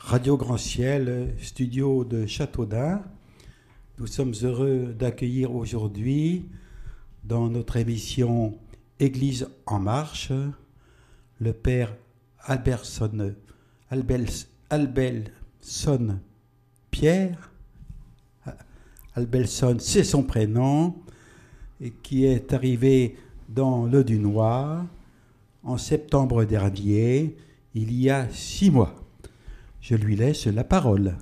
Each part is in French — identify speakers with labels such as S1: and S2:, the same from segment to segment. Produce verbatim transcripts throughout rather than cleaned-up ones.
S1: Radio Grand Ciel, studio de Châteaudun. Nous sommes heureux d'accueillir aujourd'hui dans notre émission Église en marche le père Albertson, Albels, Albelson Pierre. Albelson, c'est son prénom, et qui est arrivé dans le Dunois en septembre dernier, il y a six mois. Je lui laisse la parole.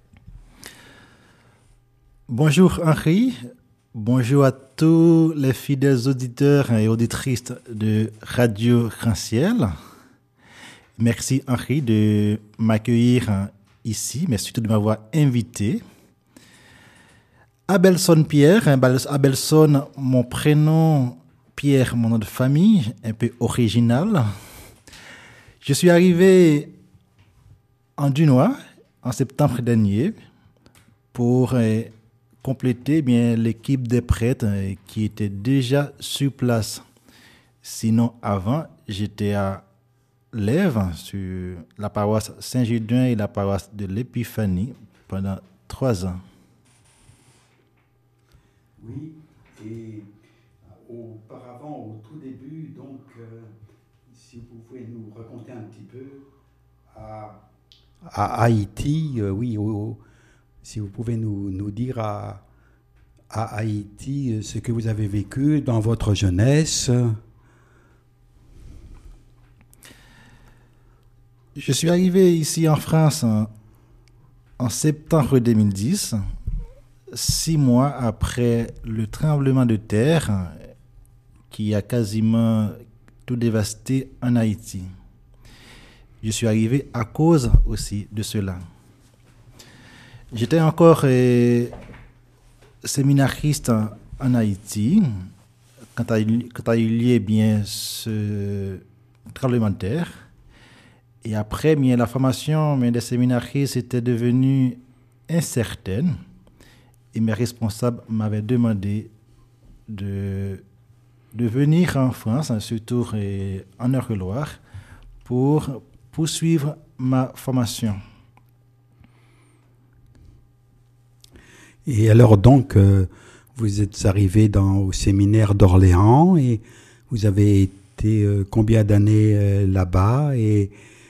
S2: Bonjour Henri, bonjour à tous les fidèles auditeurs et auditrices de Radio Grand Ciel. Merci Henri de m'accueillir ici, mais surtout de m'avoir invité. Abelson Pierre, Abelson, mon prénom, Pierre, mon nom de famille, un peu original. Je suis arrivé en Dunois en septembre dernier pour euh, compléter bien l'équipe des prêtres euh, qui était déjà sur place. Sinon, avant, j'étais à Lèves, sur la paroisse Saint-Gédouin et la paroisse de l'Épiphanie pendant trois ans.
S1: Oui, et auparavant, au tout début, donc, euh, si vous pouvez nous raconter un petit peu à, à Haïti, euh, oui, au, si vous pouvez nous, nous dire à, à Haïti ce que vous avez vécu dans votre jeunesse.
S2: Je suis arrivé ici en France en, en septembre deux mille dix, six mois après le tremblement de terre qui a quasiment tout dévasté en Haïti. Je suis arrivé à cause aussi de cela. J'étais encore euh, séminariste en, en Haïti quand a, quand a eu lieu bien ce tremblement de terre. Et après, bien, la formation bien, des séminaristes était devenue incertaine. Et mes responsables m'avaient demandé de, de venir en France, surtout en Eure-et-Loire, pour poursuivre ma formation.
S1: Et alors donc, euh, vous êtes arrivé dans, au séminaire d'Orléans et vous avez été euh, combien d'années euh, là-bas et...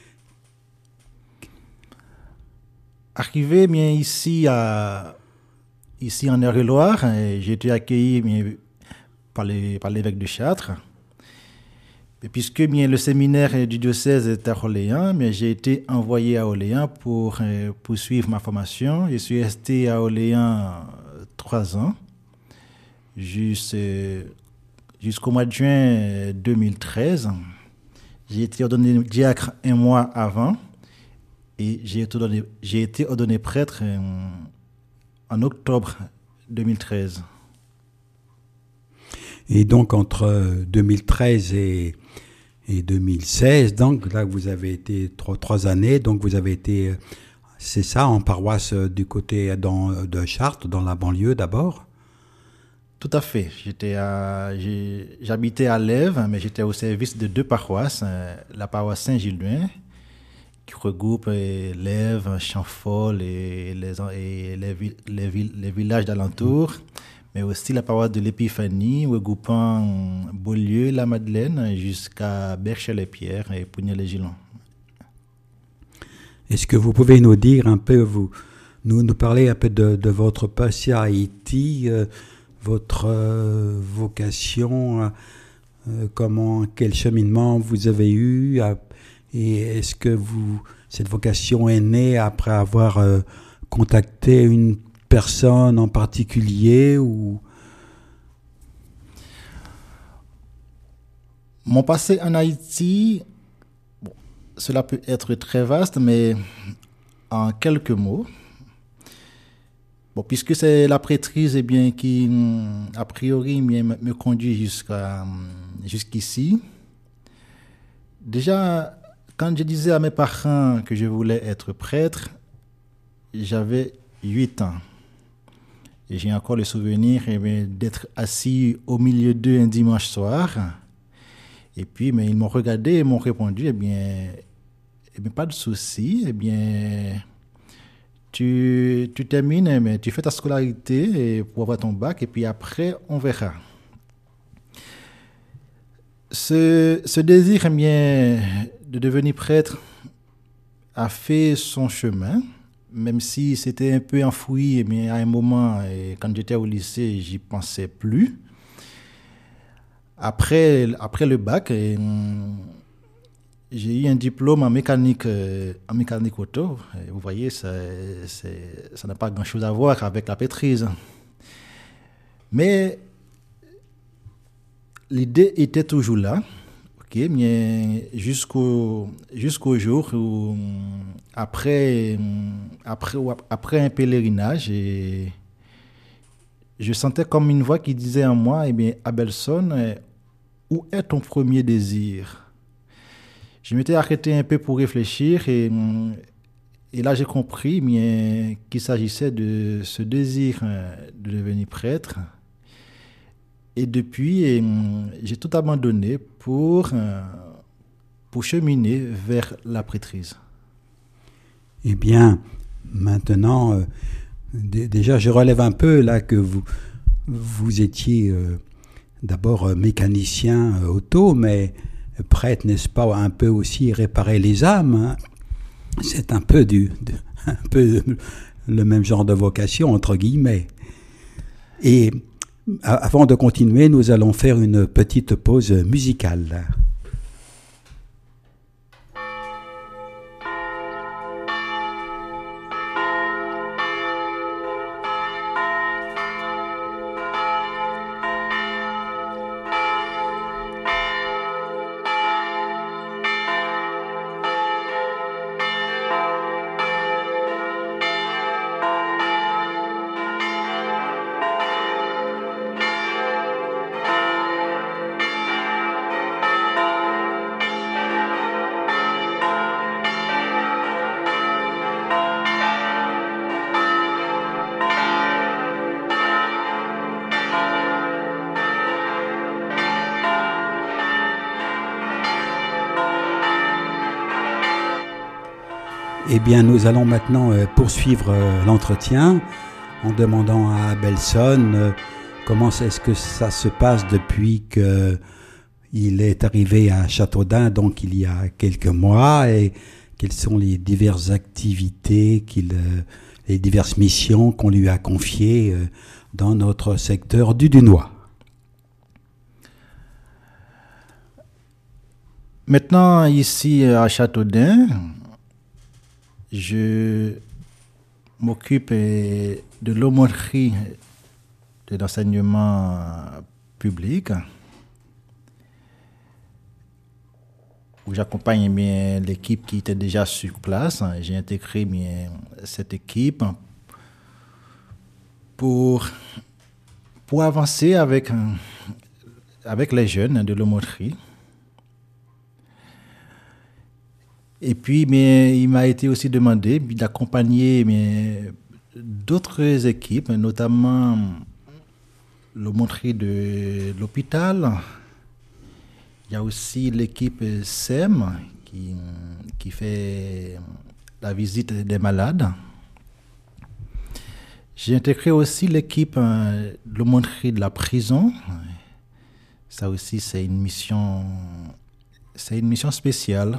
S2: Arrivé bien ici à... Ici en Eure-et-Loire, j'ai été accueilli bien, par, les, par l'évêque de Chartres. Et puisque bien, le séminaire du diocèse est à Orléans, bien, j'ai été envoyé à Orléans pour euh, poursuivre ma formation. Je suis resté à Orléans trois ans, jusqu'au mois de juin deux mille treize. J'ai été ordonné diacre un mois avant et j'ai été ordonné, j'ai été ordonné prêtre euh, en octobre deux mille treize.
S1: Et donc entre deux mille treize et, et deux mille seize, donc là vous avez été trois, trois années, donc vous avez été, c'est ça, en paroisse du côté dans, de Chartres, dans la banlieue d'abord?
S2: Tout à fait. J'étais à, j'ai, j'habitais à Lèves, mais j'étais au service de deux paroisses, euh, la paroisse Saint-Gédouin, qui regroupe euh, Lèves, Chamfort et les, et les, les, les, les villages d'alentour, mais aussi la paroisse de l'Épiphanie, regroupant Beaulieu, la Madeleine, jusqu'à Berchel-les-Pierres et Pougnay-les-Gilons.
S1: Est-ce que vous pouvez nous dire un peu, vous, nous, nous parler un peu de, de votre passé à Haïti, euh, votre euh, vocation, euh, comment, quel cheminement vous avez eu, à, et est-ce que vous, cette vocation est née après avoir euh, contacté une personne en particulier ou...
S2: Mon passé en Haïti, bon, cela peut être très vaste, mais en quelques mots, bon, puisque c'est la prêtrise eh bien, qui, a priori, bien, me conduit jusqu'à, jusqu'ici, déjà, quand je disais à mes parents que je voulais être prêtre, j'avais huit ans. Et j'ai encore le souvenir eh bien, d'être assis au milieu d'eux un dimanche soir. Et puis, mais ils m'ont regardé et m'ont répondu, eh bien, eh bien, pas de souci. Eh bien, tu, tu termines, mais tu fais ta scolarité pour avoir ton bac, et puis après, on verra. Ce, ce désir, eh bien, de devenir prêtre a fait son chemin, même si c'était un peu enfoui, eh bien, à un moment, et quand j'étais au lycée, j'y pensais plus. Après, après le bac, et, j'ai eu un diplôme en mécanique, euh, en mécanique auto. Et vous voyez, ça, c'est, ça n'a pas grand-chose à voir avec la maîtrise. Mais l'idée était toujours là, ok, mais jusqu'au, jusqu'au jour où, après, après, après un pèlerinage, et je sentais comme une voix qui disait en moi, eh bien, Abelson, où est ton premier désir? Je m'étais arrêté un peu pour réfléchir et, et là j'ai compris bien, qu'il s'agissait de ce désir de devenir prêtre. Et depuis, et, j'ai tout abandonné pour, pour cheminer vers la prêtrise.
S1: Eh bien, maintenant, euh, d- déjà je relève un peu là que vous, vous étiez euh, d'abord euh, mécanicien euh, auto, mais prêtre, n'est-ce pas, un peu aussi réparer les âmes, hein. C'est un peu, du, de, un peu le même genre de vocation, entre guillemets. Et avant de continuer, nous allons faire une petite pause musicale. Eh bien, nous allons maintenant euh, poursuivre euh, l'entretien en demandant à Abelson euh, comment est-ce que ça se passe depuis qu'il est arrivé à Châteaudun, donc il y a quelques mois, et quelles sont les diverses activités, qu'il, euh, les diverses missions qu'on lui a confiées euh, dans notre secteur du Dunois.
S2: Maintenant, ici à Châteaudun, je m'occupe de l'aumônerie de l'enseignement public, où j'accompagne bien l'équipe qui était déjà sur place. J'ai intégré bien cette équipe pour, pour avancer avec, avec les jeunes de l'aumônerie. Et puis, mais, il m'a été aussi demandé d'accompagner mais, d'autres équipes, notamment l'aumônerie de l'hôpital. Il y a aussi l'équipe S E M qui, qui fait la visite des malades. J'ai intégré aussi l'équipe de l'aumônerie de la prison. Ça aussi, c'est une mission, c'est une mission spéciale.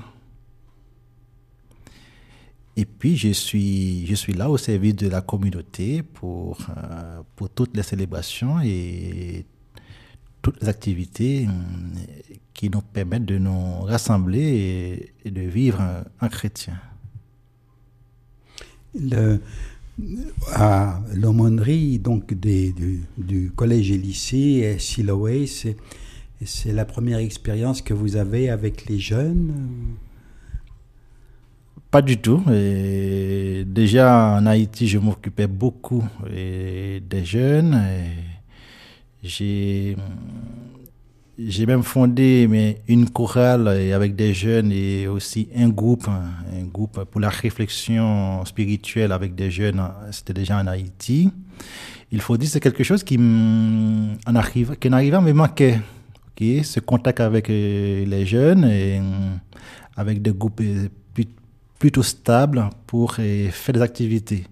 S2: Et puis, je suis, je suis là au service de la communauté pour, euh, pour toutes les célébrations et toutes les activités qui nous permettent de nous rassembler et, et de vivre en chrétien.
S1: Le, à l'aumônerie donc des, du, du collège et lycée Siloé, c'est, c'est la première expérience que vous avez avec les jeunes?
S2: Pas du tout. Et déjà en Haïti, je m'occupais beaucoup et des jeunes. Et j'ai, j'ai même fondé mais, une chorale avec des jeunes et aussi un groupe, un groupe pour la réflexion spirituelle avec des jeunes. C'était déjà en Haïti. Il faut dire que c'est quelque chose qui, en arrive, qui en arrivant me manquait. Okay? Ce contact avec les jeunes et avec des groupes plutôt stable pour euh, faire des activités.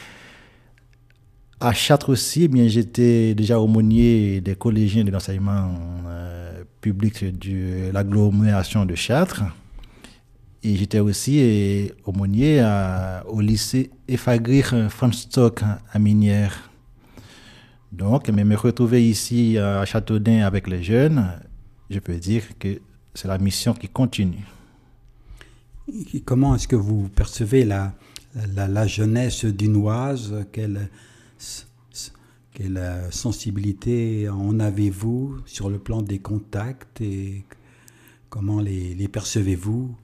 S2: À Chartres aussi, eh bien, j'étais déjà aumônier des collégiens de l'enseignement euh, public de l'agglomération de Chartres. Et j'étais aussi eh, aumônier à, au lycée Efagrir Franstock à Minière. Donc, mais me retrouver ici à Châteaudun avec les jeunes, je peux dire que c'est la mission qui continue.
S1: Et comment est-ce que vous percevez la, la, la jeunesse dunoise? Quelle, quelle sensibilité en avez-vous sur le plan des contacts et comment les, les percevez-vous?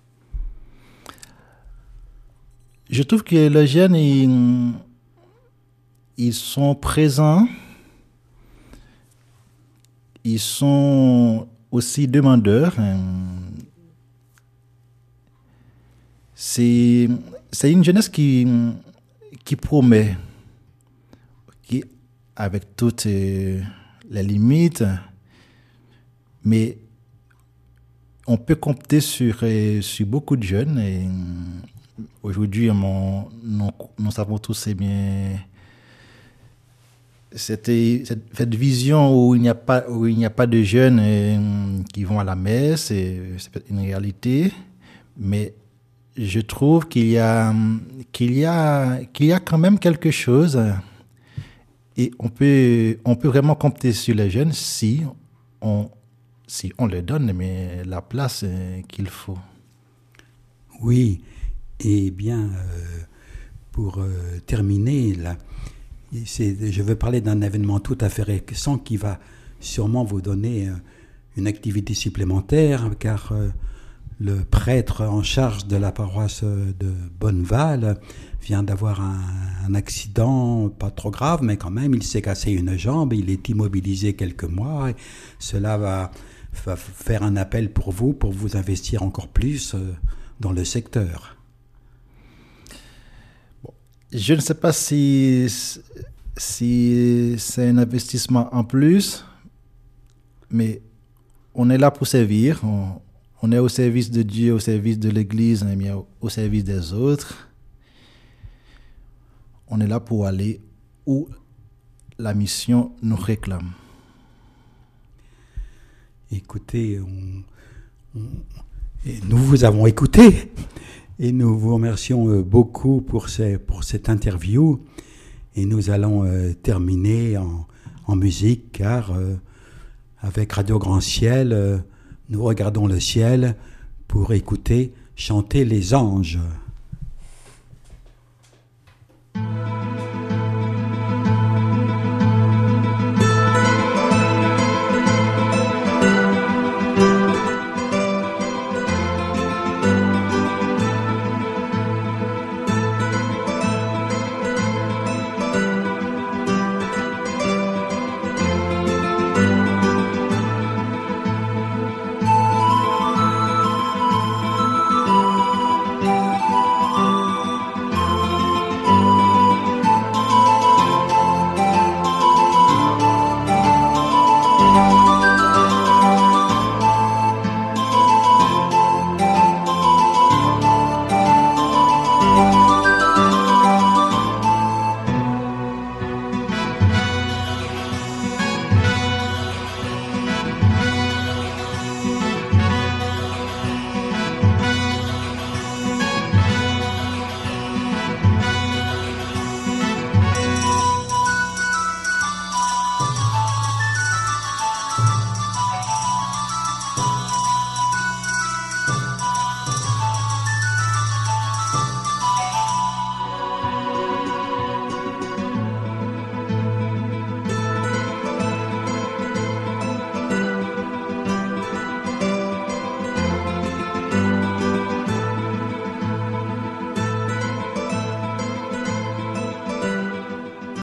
S2: Je trouve que les jeunes, ils, ils sont présents, ils sont aussi demandeurs. C'est, c'est une jeunesse qui, qui promet, qui, avec toutes les limites, mais on peut compter sur, sur beaucoup de jeunes. Et aujourd'hui, mon, nous, nous savons tous eh bien, c'était cette, cette vision où il n'y a pas, où il n'y a pas de jeunes eh, qui vont à la messe, et c'est une réalité, mais je trouve qu'il y a, qu'il y a, qu'il y a quand même quelque chose, et on peut, on peut vraiment compter sur les jeunes si on, si on leur donne mais la place qu'il faut.
S1: Oui, et bien, euh, pour euh, terminer, là, c'est, je veux parler d'un événement tout à fait récent qui va sûrement vous donner euh, une activité supplémentaire, car euh, le prêtre en charge de la paroisse de Bonneval vient d'avoir un, un accident, pas trop grave, mais quand même, il s'est cassé une jambe, il est immobilisé quelques mois. Et cela va, va faire un appel pour vous, pour vous investir encore plus euh, dans le secteur.
S2: Bon, je ne sais pas si, si c'est un investissement en plus, mais on est là pour servir. On, On est au service de Dieu, au service de l'Église, mais au service des autres. On est là pour aller où la mission nous réclame.
S1: Écoutez, on, on, et nous vous avons écouté et nous vous remercions beaucoup pour, ces, pour cette interview. Et nous allons euh, terminer en, en musique, car euh, avec Radio Grand Ciel, euh, nous regardons le ciel pour écouter chanter les anges.